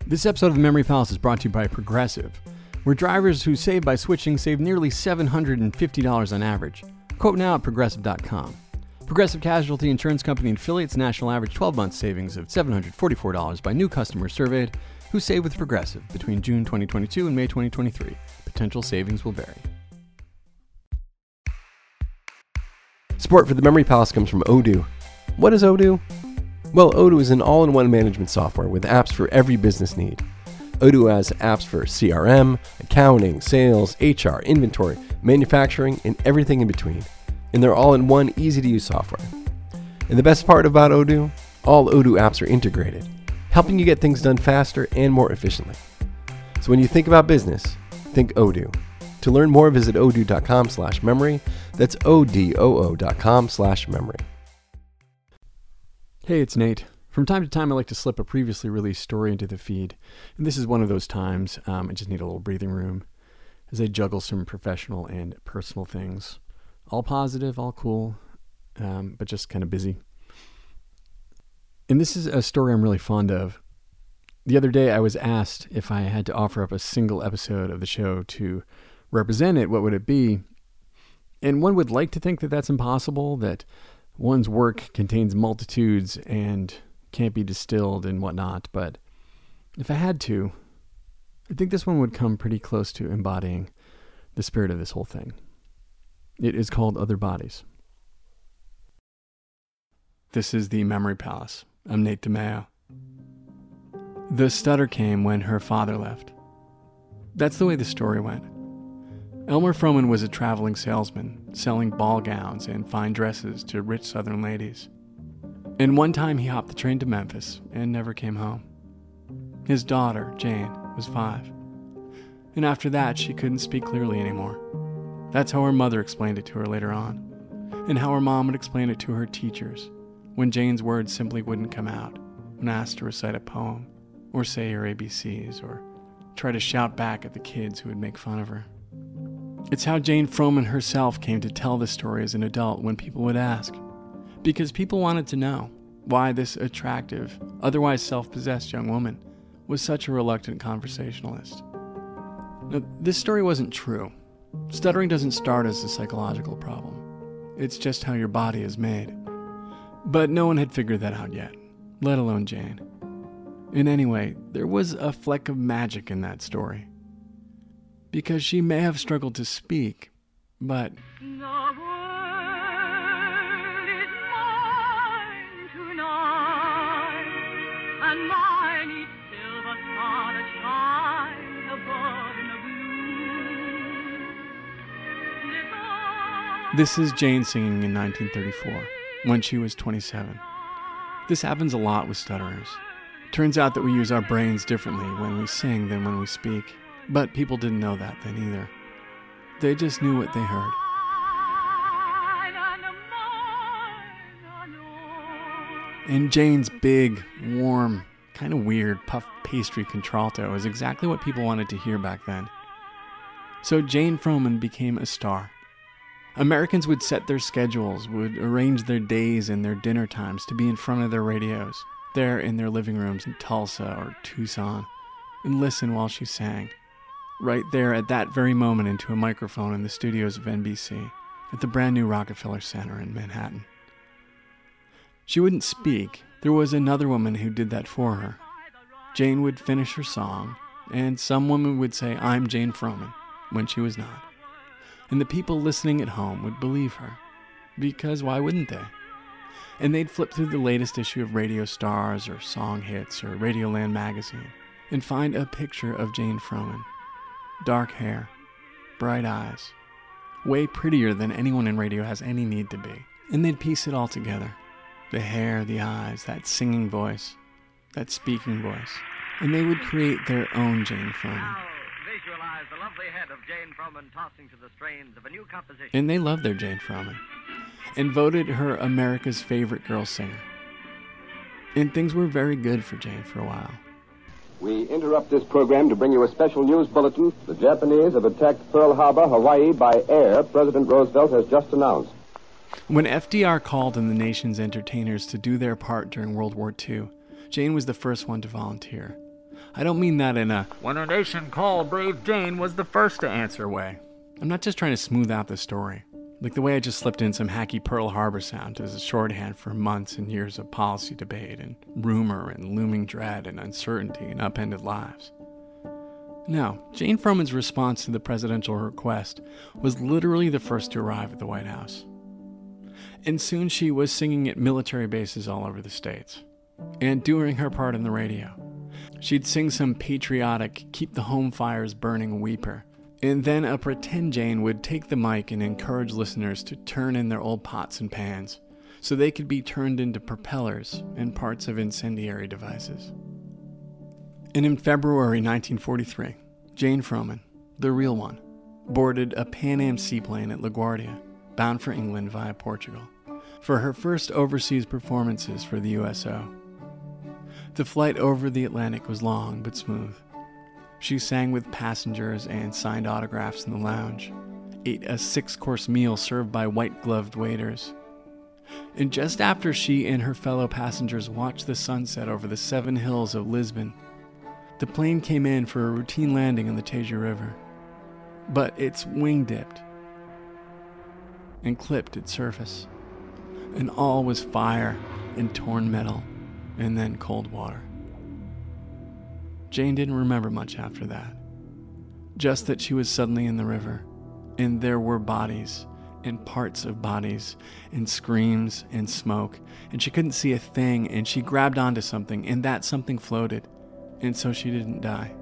This episode of the Memory Palace is brought to you by Progressive, where drivers who save by switching save nearly $750 on average. Quote now at Progressive.com. Progressive Casualty Insurance Company and affiliates national average 12-month savings of $744 by new customers surveyed who save with Progressive between June 2022 and May 2023. Potential savings will vary. Support for the Memory Palace comes from Odoo. What is Odoo? Well, Odoo is an all-in-one management software with apps for every business need. Odoo has apps for CRM, accounting, sales, HR, inventory, manufacturing, and everything in between. And they're all in one easy-to-use software. And the best part about Odoo? All Odoo apps are integrated, helping you get things done faster and more efficiently. So when you think about business, think Odoo. To learn more, visit odoo.com/memory. That's odoo.com/memory. Hey, it's Nate. From time to time, I like to slip a previously released story into the feed, and this is one of those times. I just need a little breathing room as I juggle some professional and personal things. All positive, all cool, but just kind of busy. And this is a story I'm really fond of. The other day, I was asked if I had to offer up a single episode of the show to represent it, what would it be? And one would like to think that that's impossible, that one's work contains multitudes and can't be distilled and whatnot, but if I had to, I think this one would come pretty close to embodying the spirit of this whole thing. It is called Other Bodies. This is the Memory Palace. I'm Nate DeMeo. The stutter came when her father left. That's the way the story went. Elmer Froman was a traveling salesman, selling ball gowns and fine dresses to rich Southern ladies. And one time he hopped the train to Memphis and never came home. His daughter, Jane, was 5. And after that, she couldn't speak clearly anymore. That's how her mother explained it to her later on, and how her mom would explain it to her teachers when Jane's words simply wouldn't come out when asked to recite a poem, or say her ABCs, or try to shout back at the kids who would make fun of her. It's how Jane Froman herself came to tell the story as an adult when people would ask, because people wanted to know why this attractive, otherwise self-possessed young woman was such a reluctant conversationalist. Now, this story wasn't true. Stuttering doesn't start as a psychological problem. It's just how your body is made. But no one had figured that out yet, let alone Jane. And anyway, there was a fleck of magic in that story. Because she may have struggled to speak, but The world is mine tonight, and mine each silver star that shines above in the blue. this is Jane singing in 1934, when she was 27. This happens a lot with stutterers. Turns out that we use our brains differently when we sing than when we speak. But people didn't know that then either. They just knew what they heard. And Jane's big, warm, kind of weird, puff pastry contralto is exactly what people wanted to hear back then. So Jane Froman became a star. Americans would set their schedules, would arrange their days and their dinner times to be in front of their radios, there in their living rooms in Tulsa or Tucson, and listen while she sang. Right there at that very moment into a microphone in the studios of NBC at the brand new Rockefeller Center in Manhattan. She wouldn't speak. There was another woman who did that for her. Jane would finish her song, and some woman would say, "I'm Jane Froman," when she was not. And the people listening at home would believe her, because why wouldn't they? And they'd flip through the latest issue of Radio Stars or Song Hits or Radioland magazine and find a picture of Jane Froman. Dark hair, bright eyes, way prettier than anyone in radio has any need to be. And they'd piece it all together. The hair, the eyes, that singing voice, that speaking voice. And they would create their own Jane Froman. Now, visualize the lovely head of Jane Froman tossing to the strains of a new composition. And they loved their Jane Froman, and voted her America's favorite girl singer. And things were very good for Jane for a while. We interrupt this program to bring you a special news bulletin. The Japanese have attacked Pearl Harbor, Hawaii, by air, President Roosevelt has just announced. When FDR called on the nation's entertainers to do their part during World War II, Jane was the first one to volunteer. I don't mean that in a "when a nation called, brave Jane was the first to answer" way. I'm not just trying to smooth out the story, like the way I just slipped in some hacky Pearl Harbor sound as a shorthand for months and years of policy debate and rumor and looming dread and uncertainty and upended lives. No, Jane Froman's response to the presidential request was literally the first to arrive at the White House. And soon she was singing at military bases all over the States, and doing her part on the radio. She'd sing some patriotic, keep the home fires burning weeper, and then a pretend Jane would take the mic and encourage listeners to turn in their old pots and pans, so they could be turned into propellers and parts of incendiary devices. And in February 1943, Jane Froman, the real one, boarded a Pan Am seaplane at LaGuardia, bound for England via Portugal, for her first overseas performances for the USO. The flight over the Atlantic was long but smooth. She sang with passengers and signed autographs in the lounge, ate a 6-course meal served by white-gloved waiters. And just after she and her fellow passengers watched the sunset over the 7 hills of Lisbon, the plane came in for a routine landing on the Tejo River. But its wing dipped and clipped its surface, and all was fire and torn metal and then cold water. Jane didn't remember much after that, just that she was suddenly in the river, and there were bodies and parts of bodies and screams and smoke, and she couldn't see a thing, and she grabbed onto something, and that something floated, and so she didn't die.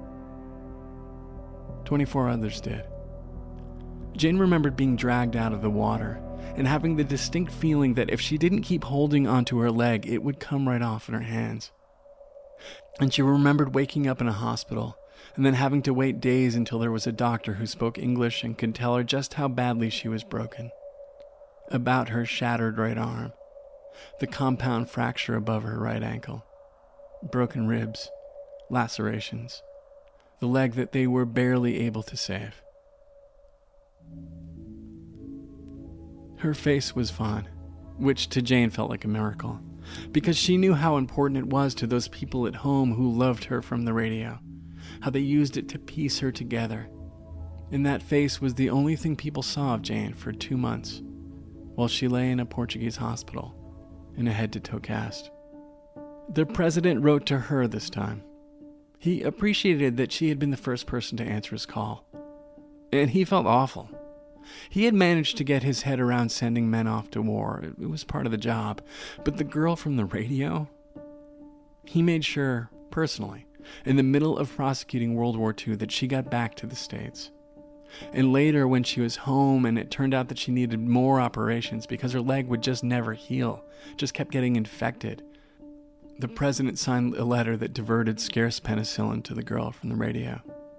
24 others did. Jane remembered being dragged out of the water and having the distinct feeling that if she didn't keep holding onto her leg, it would come right off in her hands. And she remembered waking up in a hospital and then having to wait days until there was a doctor who spoke English and could tell her just how badly she was broken. About her shattered right arm, the compound fracture above her right ankle, broken ribs, lacerations, the leg that they were barely able to save. Her face was fine, which to Jane felt like a miracle, because she knew how important it was to those people at home who loved her from the radio, how they used it to piece her together. And that face was the only thing people saw of Jane for 2 months, while she lay in a Portuguese hospital in a head-to-toe cast. The president wrote to her this time. He appreciated that she had been the first person to answer his call, and he felt awful. He had managed to get his head around sending men off to war. It was part of the job. But the girl from the radio? He made sure, personally, in the middle of prosecuting World War II, that she got back to the States. And later, when she was home and it turned out that she needed more operations because her leg would just never heal, just kept getting infected, the president signed a letter that diverted scarce penicillin to the girl from the radio.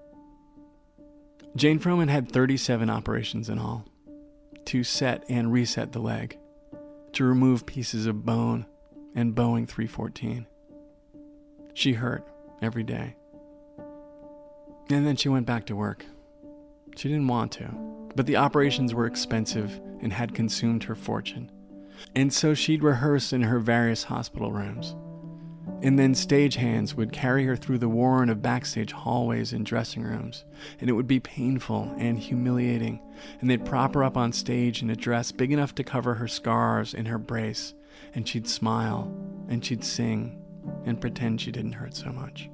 Jane Froman had 37 operations in all, to set and reset the leg, to remove pieces of bone and Boeing 314. She hurt every day. And then she went back to work. She didn't want to, but the operations were expensive and had consumed her fortune. And so she'd rehearse in her various hospital rooms. And then stagehands would carry her through the warren of backstage hallways and dressing rooms, and it would be painful and humiliating, and they'd prop her up on stage in a dress big enough to cover her scars and her brace, and she'd smile, and she'd sing, and pretend she didn't hurt so much.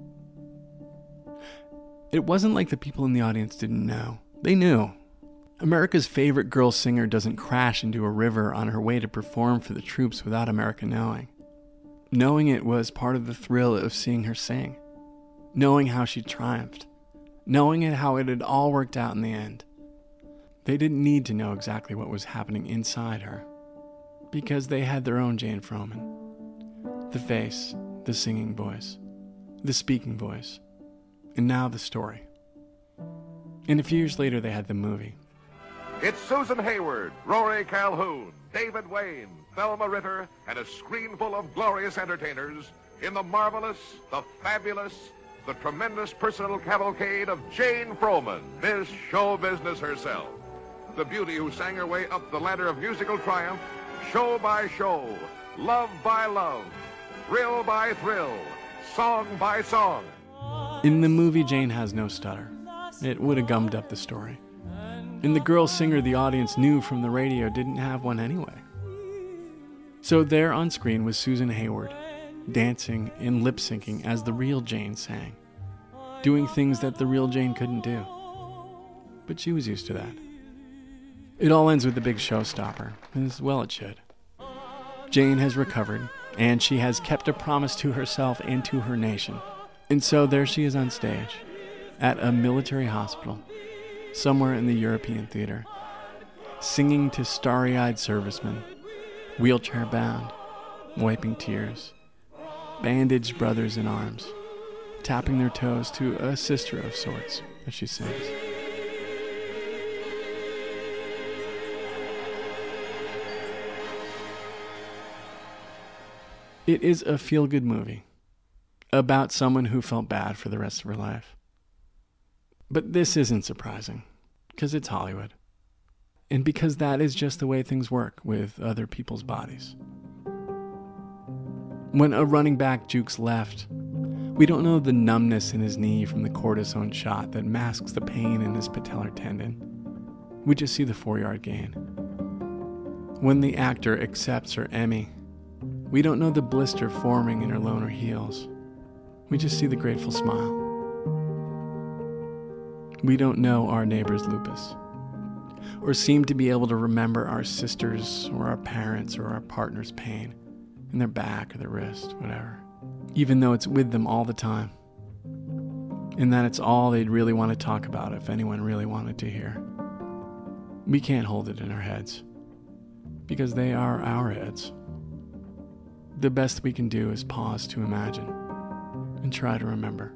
It wasn't like the people in the audience didn't know. They knew. America's favorite girl singer doesn't crash into a river on her way to perform for the troops without America knowing. Knowing it was part of the thrill of seeing her sing. Knowing how she triumphed. Knowing how it had all worked out in the end. They didn't need to know exactly what was happening inside her, because they had their own Jane Froman. The face, the singing voice, the speaking voice, and now the story. And a few years later they had the movie. It's Susan Hayward, Rory Calhoun, David Wayne, Thelma Ritter, and a screen full of glorious entertainers in the marvelous, the fabulous, the tremendous personal cavalcade of Jane Froman, Miss Show Business herself. The beauty who sang her way up the ladder of musical triumph, show by show, love by love, thrill by thrill, song by song. In the movie, Jane has no stutter. It would have gummed up the story. And the girl singer the audience knew from the radio didn't have one anyway. So there on screen was Susan Hayward, dancing and lip-syncing as the real Jane sang, doing things that the real Jane couldn't do. But she was used to that. It all ends with the big showstopper, as well it should. Jane has recovered, and she has kept a promise to herself and to her nation. And so there she is on stage, at a military hospital, somewhere in the European theater, singing to starry-eyed servicemen, wheelchair-bound, wiping tears, bandaged brothers in arms, tapping their toes to a sister of sorts as she sings. It is a feel-good movie about someone who felt bad for the rest of her life. But this isn't surprising, because it's Hollywood. And because that is just the way things work with other people's bodies. When a running back jukes left, we don't know the numbness in his knee from the cortisone shot that masks the pain in his patellar tendon. We just see the 4-yard gain. When the actor accepts her Emmy, we don't know the blister forming in her lower heels. We just see the grateful smile. We don't know our neighbor's lupus, or seem to be able to remember our sister's or our parents' or our partner's pain in their back or their wrist, whatever, even though it's with them all the time, and that it's all they'd really want to talk about if anyone really wanted to hear. We can't hold it in our heads, because they are our heads. The best we can do is pause to imagine and try to remember.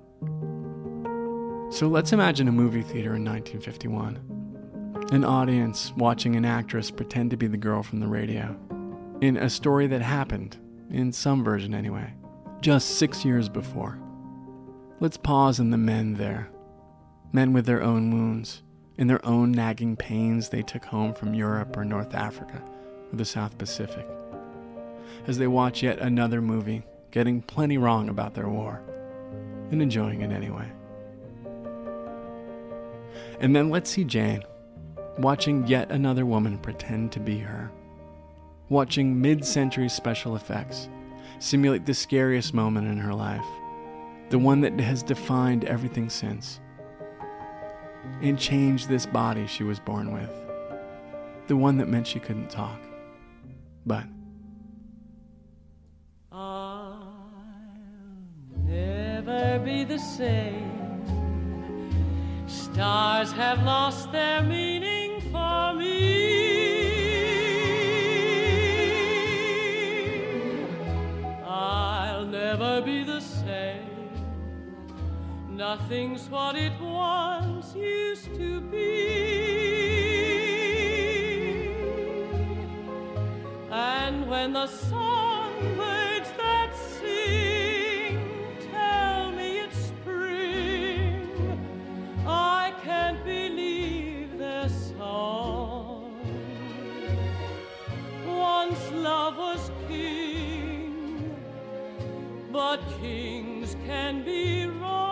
So let's imagine a movie theater in 1951. An audience watching an actress pretend to be the girl from the radio in a story that happened, in some version anyway, just 6 years before. Let's pause on the men there. Men with their own wounds and their own nagging pains they took home from Europe or North Africa or the South Pacific, as they watch yet another movie, getting plenty wrong about their war, and enjoying it anyway. And then let's see Jane, watching yet another woman pretend to be her, watching mid-century special effects simulate the scariest moment in her life, the one that has defined everything since, and changed this body she was born with, the one that meant she couldn't talk. But I'll never be the same. Stars have lost their meaning for me. I'll never be the same. Nothing's what it once used to be. And when the songbirds that sing tell me it's spring, I can't believe their song. Once love was king, but kings can be wrong.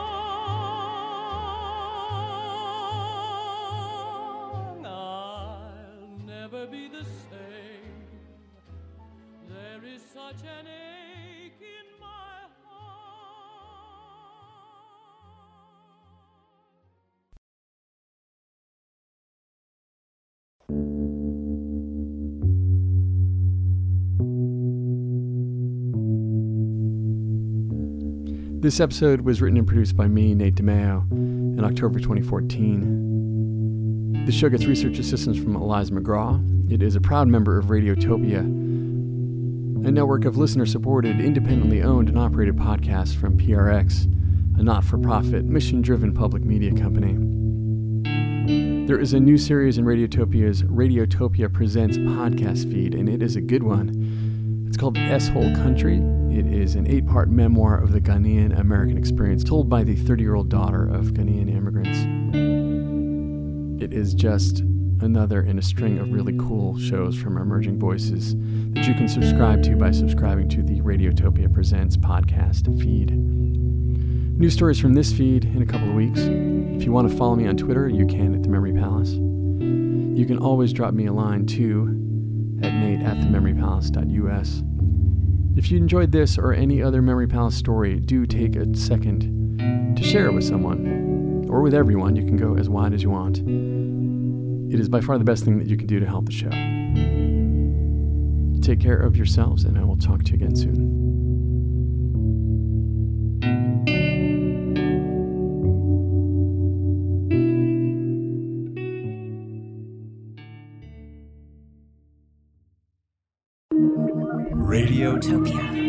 I'll never be the same. There is such an ache in my heart. this episode was written and produced by me, Nate DeMeo, in October 2014. The show gets research assistance from Eliza McGraw. It is a proud member of Radiotopia, a network of listener-supported, independently owned and operated podcasts from PRX, a not-for-profit, mission-driven public media company. There is a new series in Radiotopia's Radiotopia Presents podcast feed, and it is a good one. It's called S-Hole Country. It is an 8-part memoir of the Ghanaian American experience told by the 30-year-old daughter of Ghanaian immigrants. It is just another in a string of really cool shows from Emerging Voices that you can subscribe to by subscribing to the Radiotopia Presents podcast feed. New stories from this feed in a couple of weeks. If you want to follow me on Twitter, you can at The Memory Palace. You can always drop me a line too at nate@thememorypalace.us. If you enjoyed this or any other Memory Palace story, do take a second to share it with someone or with everyone. You can go as wide as you want. It is by far the best thing that you can do to help the show. Take care of yourselves, and I will talk to you again soon. Radiotopia.